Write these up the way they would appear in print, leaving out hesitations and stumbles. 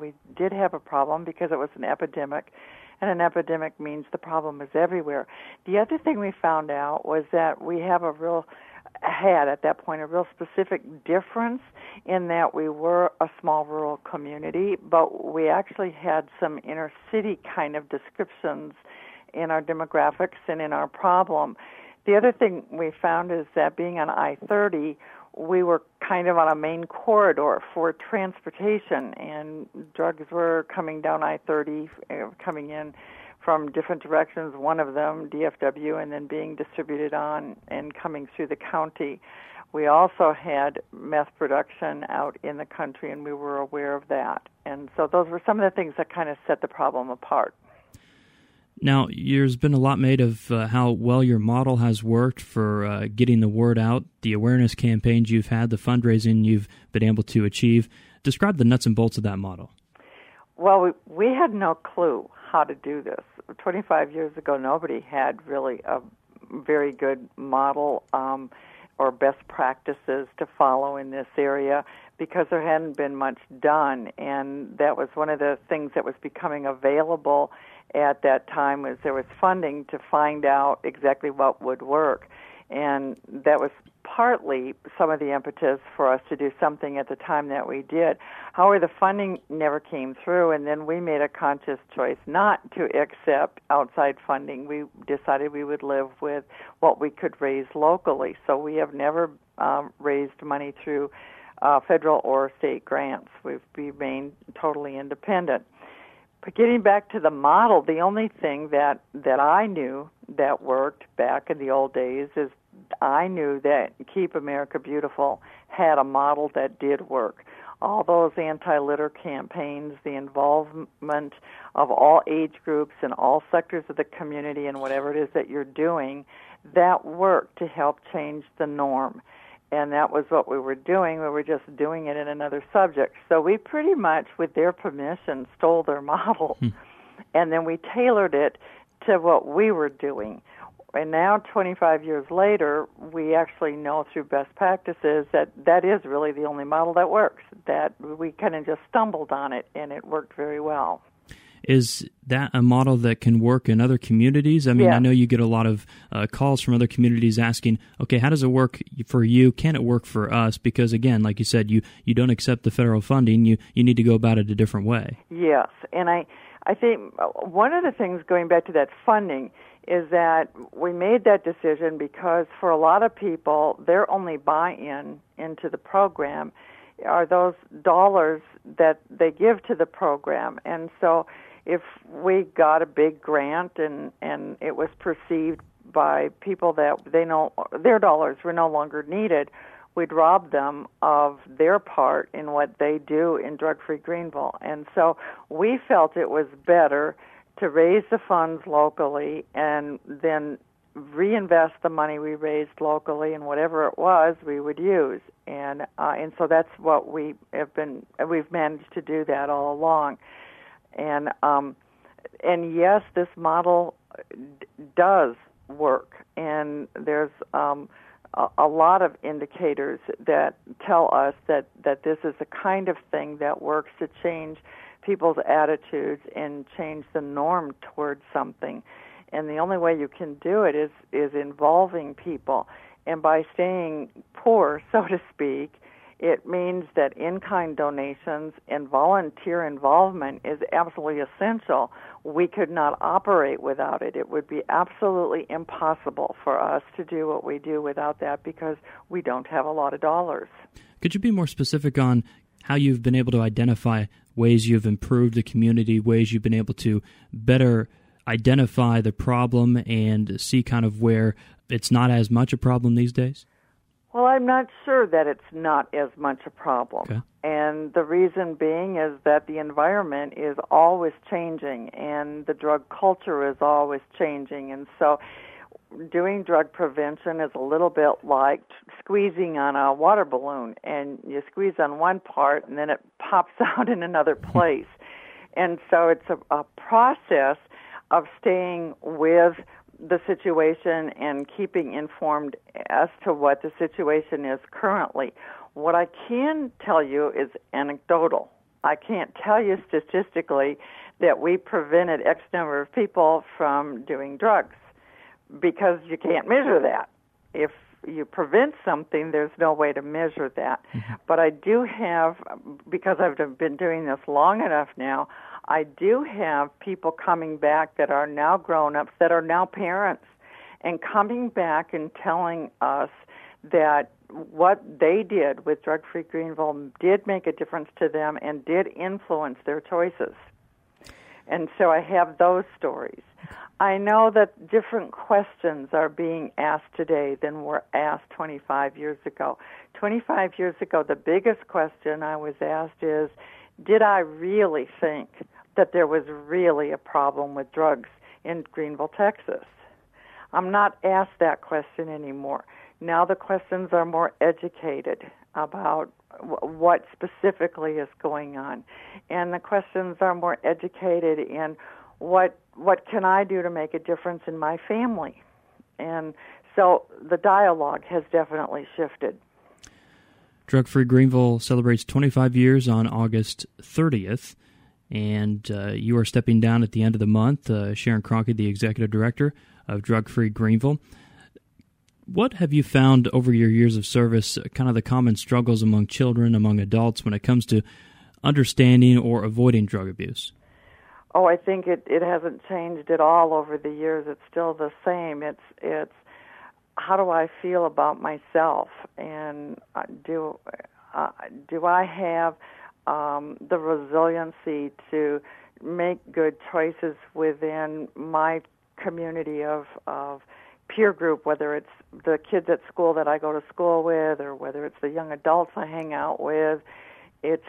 we did have a problem because it was an epidemic, and an epidemic means the problem is everywhere. The other thing we found out was that we had at that point a real specific difference in that we were a small rural community, but we actually had some inner city kind of descriptions in our demographics and in our problem. The other thing we found is that being on I-30, we were kind of on a main corridor for transportation, and drugs were coming down I-30, coming in from different directions, one of them, DFW, and then being distributed on and coming through the county. We also had meth production out in the country, and we were aware of that. And so those were some of the things that kind of set the problem apart. Now, there's been a lot made of how well your model has worked for getting the word out, the awareness campaigns you've had, the fundraising you've been able to achieve. Describe the nuts and bolts of that model. Well, we had no clue how to do this. 25 years ago, nobody had really a very good model or best practices to follow in this area because there hadn't been much done, and that was one of the things that was becoming available at that time was there was funding to find out exactly what would work. And that was partly some of the impetus for us to do something at the time that we did. However, the funding never came through, and then we made a conscious choice not to accept outside funding. We decided we would live with what we could raise locally. So we have never raised money through federal or state grants. We've remained totally independent. But getting back to the model, the only thing that I knew that worked back in the old days is I knew that Keep America Beautiful had a model that did work. All those anti-litter campaigns, the involvement of all age groups and all sectors of the community and whatever it is that you're doing, that worked to help change the norm. And that was what we were doing. We were just doing it in another subject. So we pretty much, with their permission, stole their model. And then we tailored it to what we were doing. And now, 25 years later, we actually know through best practices that that is really the only model that works, that we kind of just stumbled on it, and it worked very well. Is that a model that can work in other communities? I mean, yeah. I know you get a lot of calls from other communities asking, okay, how does it work for you? Can it work for us? Because, again, like you said, you don't accept the federal funding. You need to go about it a different way. Yes, and I think one of the things, going back to that funding, is that we made that decision because for a lot of people, their only buy-in into the program are those dollars that they give to the program. And so if we got a big grant and it was perceived by people that they know their dollars were no longer needed, we'd rob them of their part in what they do in Drug-Free Greenville. And so we felt it was better to raise the funds locally and then reinvest the money we raised locally, and whatever it was, we would use. And so that's what we've managed to do that all along. And yes, this model does work, and there's a lot of indicators that tell us that this is the kind of thing that works to change people's attitudes and change the norm towards something. And the only way you can do it is involving people. And by staying poor, so to speak, it means that in-kind donations and volunteer involvement is absolutely essential. We could not operate without it. It would be absolutely impossible for us to do what we do without that because we don't have a lot of dollars. Could you be more specific on how you've been able to identify ways you've improved the community, ways you've been able to better identify the problem and see kind of where it's not as much a problem these days? Well, I'm not sure that it's not as much a problem. Okay. And the reason being is that the environment is always changing and the drug culture is always changing. And so doing drug prevention is a little bit like squeezing on a water balloon, and you squeeze on one part and then it pops out in another place. And so it's a process of staying with the situation and keeping informed as to what the situation is currently. What I can tell you is anecdotal, I can't tell you statistically that we prevented X number of people from doing drugs because you can't measure that. If you prevent something, there's no way to measure that. Mm-hmm. But I do have, because I've been doing this long enough now, I do have people coming back that are now grown-ups, that are now parents, and coming back and telling us that what they did with Drug Free Greenville did make a difference to them and did influence their choices. And so I have those stories. I know that different questions are being asked today than were asked 25 years ago. 25 years ago, the biggest question I was asked is, did I really think that there was really a problem with drugs in Greenville, Texas? I'm not asked that question anymore. Now the questions are more educated about what specifically is going on. And the questions are more educated in what can I do to make a difference in my family? And so the dialogue has definitely shifted. Drug Free Greenville celebrates 25 years on August 30th, and you are stepping down at the end of the month. Sharon Cronkite, the executive director of Drug Free Greenville. What have you found over your years of service, kind of the common struggles among children, among adults, when it comes to understanding or avoiding drug abuse? Oh, I think it hasn't changed at all over the years. It's still the same. It's how do I feel about myself, and do I have the resiliency to make good choices within my community of peer group, whether it's the kids at school that I go to school with or whether it's the young adults I hang out with. It's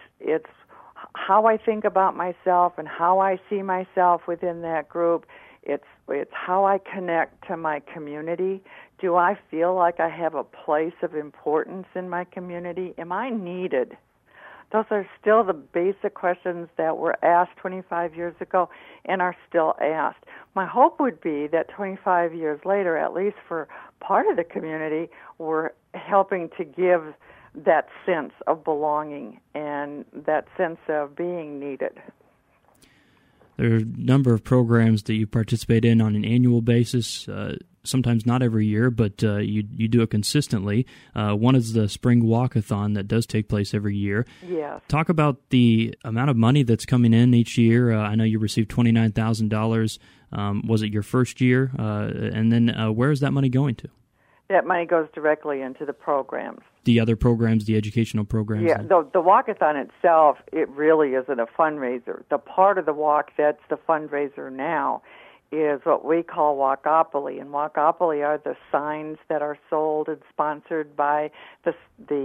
how I think about myself and how I see myself within that group. It's how I connect to my community. Do I feel like I have a place of importance in my community? Am I needed? Those are still the basic questions that were asked 25 years ago and are still asked. My hope would be that 25 years later, at least for part of the community, we're helping to give that sense of belonging and that sense of being needed. There are a number of programs that you participate in on an annual basis, sometimes not every year, but you do it consistently. One is the Spring Walkathon that does take place every year. Yes. Talk about the amount of money that's coming in each year. I know you received $29,000. Was it your first year? And then where is that money going to? That money goes directly into the programs. The other programs, the educational programs? Yeah, the Walkathon itself, it really isn't a fundraiser. The part of the walk that's the fundraiser now is what we call Walkopoly, and Walkopoly are the signs that are sold and sponsored by the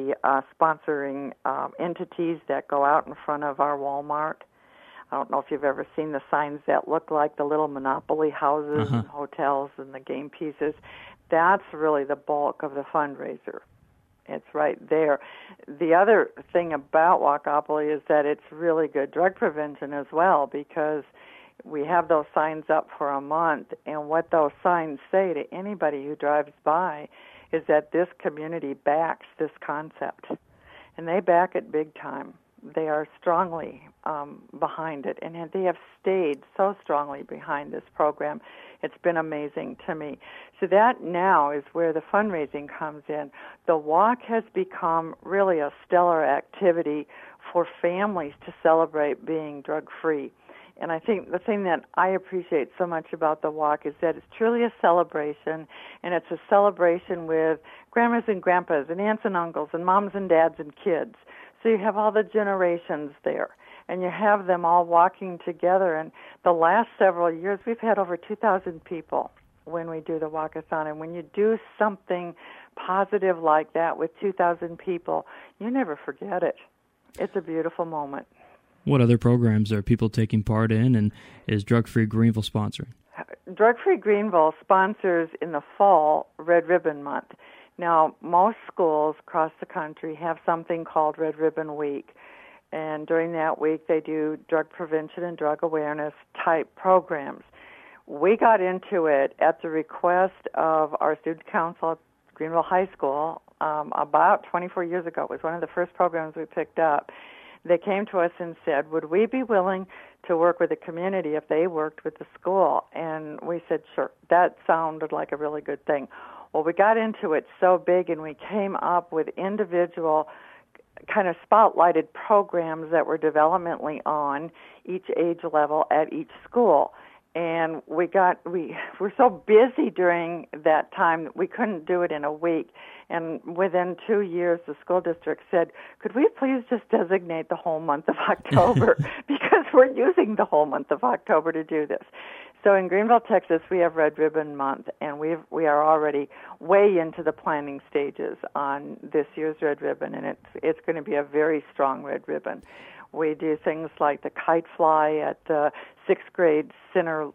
sponsoring entities that go out in front of our Walmart. I don't know if you've ever seen the signs that look like the little Monopoly houses and hotels and the game pieces. That's really the bulk of the fundraiser. It's right there. The other thing about Walkopoly is that it's really good drug prevention as well, because we have those signs up for a month, and what those signs say to anybody who drives by is that this community backs this concept, and they back it big time. They are strongly behind it, and they have stayed so strongly behind this program. It's been amazing to me. So that now is where the fundraising comes in. The walk has become really a stellar activity for families to celebrate being drug-free. And I think the thing that I appreciate so much about the walk is that it's truly a celebration, and it's a celebration with grandmas and grandpas and aunts and uncles and moms and dads and kids. So you have all the generations there, and you have them all walking together. And the last several years, we've had over 2,000 people when we do the walkathon. And when you do something positive like that with 2,000 people, you never forget it. It's a beautiful moment. What other programs are people taking part in, and is Drug Free Greenville sponsoring? Drug Free Greenville sponsors in the fall Red Ribbon Month. Now, most schools across the country have something called Red Ribbon Week, and during that week they do drug prevention and drug awareness type programs. We got into it at the request of our student council at Greenville High School about 24 years ago. It was one of the first programs we picked up. they came to us and said, would we be willing to work with the community if they worked with the school? And we said, sure. That sounded like a really good thing. Well, we got into it so big, and we came up with individual kind of spotlighted programs that were developmentally on each age level at each school. And we were so busy during that time that we couldn't do it in a week. And within 2 years, the school district said, could we please just designate the whole month of October? Because we're using the whole month of October to do this. So in Greenville, Texas, we have Red Ribbon Month, and we are already way into the planning stages on this year's Red Ribbon, and it's going to be a very strong Red Ribbon. We do things like the kite fly at the 6th grade center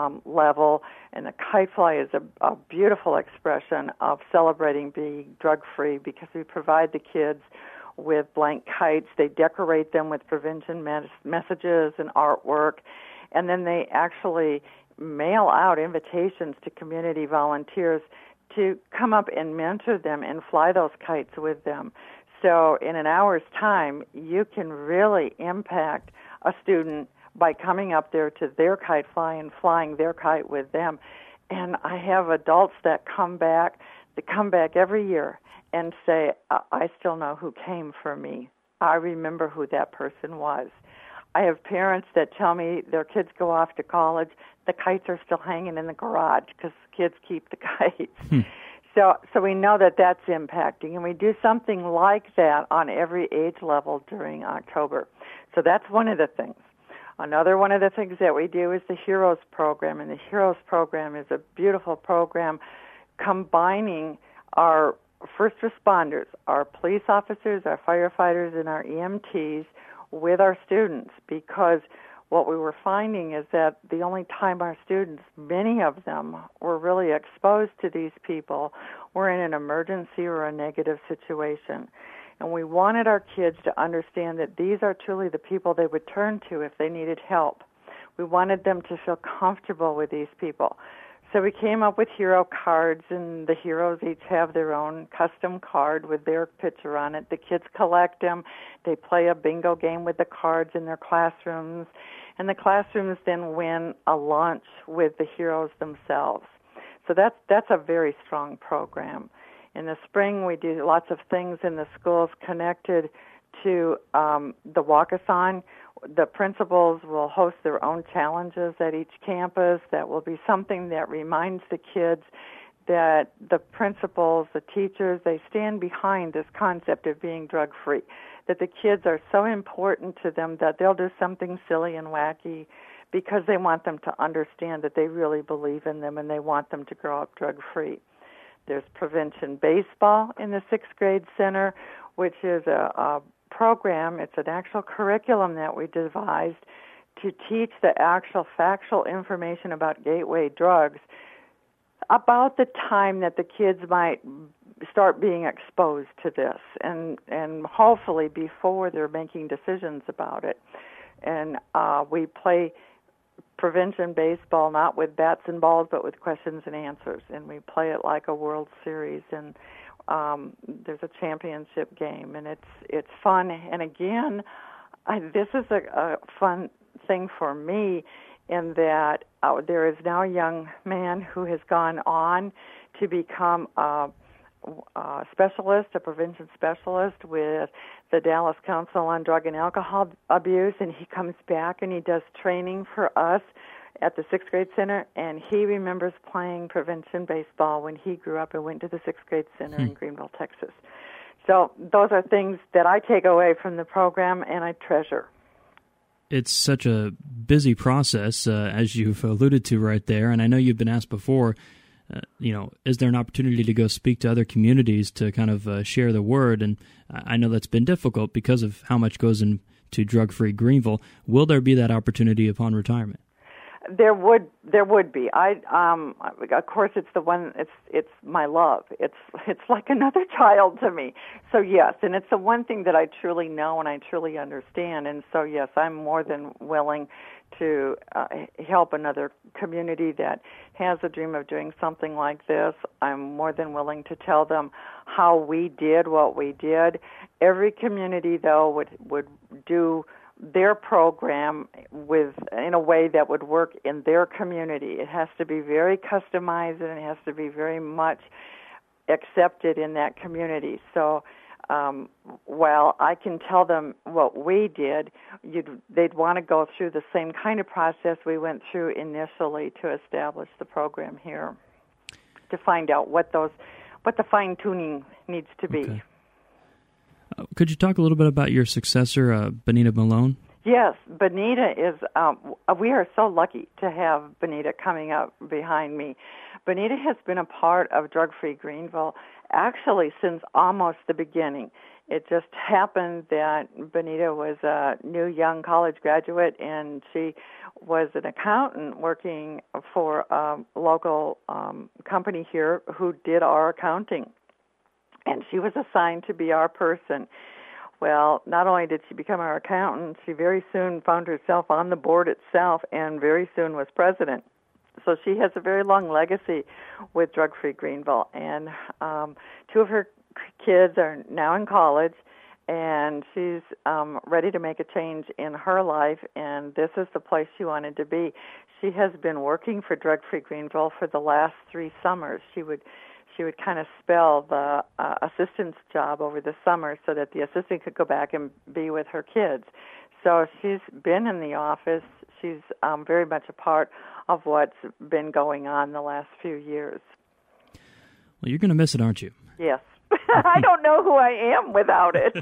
level, and the kite fly is a beautiful expression of celebrating being drug-free because we provide the kids with blank kites. They decorate them with prevention messages and artwork, and then they actually mail out invitations to community volunteers to come up and mentor them and fly those kites with them. So in an hour's time, you can really impact a student by coming up there to their kite fly and flying their kite with them. And I have adults that come back every year and say, I still know who came for me. I remember who that person was. I have parents that tell me their kids go off to college, the kites are still hanging in the garage because kids keep the kites. So we know that that's impacting, and we do something like that on every age level during October. So that's one of the things. Another one of the things that we do is the Heroes Program, and the Heroes Program is a beautiful program combining our first responders, our police officers, our firefighters, and our EMTs with our students, because what we were finding is that the only time our students, many of them, were really exposed to these people were in an emergency or a negative situation. And we wanted our kids to understand that these are truly the people they would turn to if they needed help. We wanted them to feel comfortable with these people. So we came up with hero cards, and the heroes each have their own custom card with their picture on it. The kids collect them. They play a bingo game with the cards in their classrooms, and the classrooms then win a lunch with the heroes themselves. So that's a very strong program. In the spring, we do lots of things in the schools connected to the walkathon. The principals will host their own challenges at each campus. That will be something that reminds the kids that the principals, the teachers, they stand behind this concept of being drug-free, that the kids are so important to them that they'll do something silly and wacky because they want them to understand that they really believe in them and they want them to grow up drug-free. There's Prevention Baseball in the 6th grade center, which is a program. It's an actual curriculum that we devised to teach the actual factual information about gateway drugs about the time that the kids might start being exposed to this, and hopefully before they're making decisions about it. And we play Prevention Baseball not with bats and balls but with questions and answers, and we play it like a World Series, and there's a championship game, and it's fun. And again, this is a fun thing for me in that there is now a young man who has gone on to become a specialist, a prevention specialist with the Dallas Council on Drug and Alcohol Abuse, and he comes back and he does training for us at the 6th grade center, and he remembers playing prevention baseball when he grew up and went to the 6th grade center in Greenville, Texas. So those are things that I take away from the program and I treasure. It's such a busy process, as you've alluded to right there, and I know you've been asked before, is there an opportunity to go speak to other communities to kind of share the word? And I know that's been difficult because of how much goes into drug-free Greenville. Will there be that opportunity upon retirement? There would be. Of course, it's the one. It's my love. It's like another child to me. So yes, and it's the one thing that I truly know and I truly understand. And so yes, I'm more than willing to help another community that has a dream of doing something like this. I'm more than willing to tell them how we did what we did. Every community, though, would do their program in a way that would work in their community. It has to be very customized and it has to be very much accepted in that community. So while I can tell them what we did, they'd want to go through the same kind of process we went through initially to establish the program here, to find out what the fine-tuning needs to be. Okay. Could you talk a little bit about your successor, Benita Malone? Yes, Benita is, we are so lucky to have Benita coming up behind me. Benita has been a part of Drug Free Greenville actually since almost the beginning. It just happened that Benita was a new young college graduate and she was an accountant working for a local company here who did our accounting. And she was assigned to be our person. Well, not only did she become our accountant, she very soon found herself on the board itself and very soon was president. So she has a very long legacy with Drug Free Greenville. And two of her kids are now in college, and she's ready to make a change in her life, and this is the place she wanted to be. She has been working for Drug Free Greenville for the last 3 summers. She would kind of spell the assistant's job over the summer so that the assistant could go back and be with her kids. So she's been in the office. She's very much a part of what's been going on the last few years. Well, you're going to miss it, aren't you? Yes. I don't know who I am without it.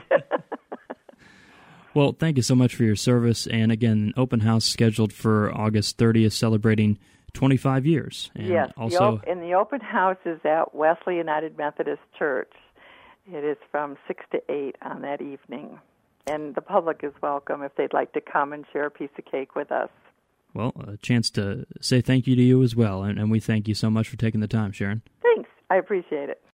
Well, thank you so much for your service. And again, open house scheduled for August 30th, celebrating 25 years. And yes, also, and the open house is at Wesley United Methodist Church. It is from 6 to 8 on that evening. And the public is welcome if they'd like to come and share a piece of cake with us. Well, a chance to say thank you to you as well. And we thank you so much for taking the time, Sharon. Thanks. I appreciate it.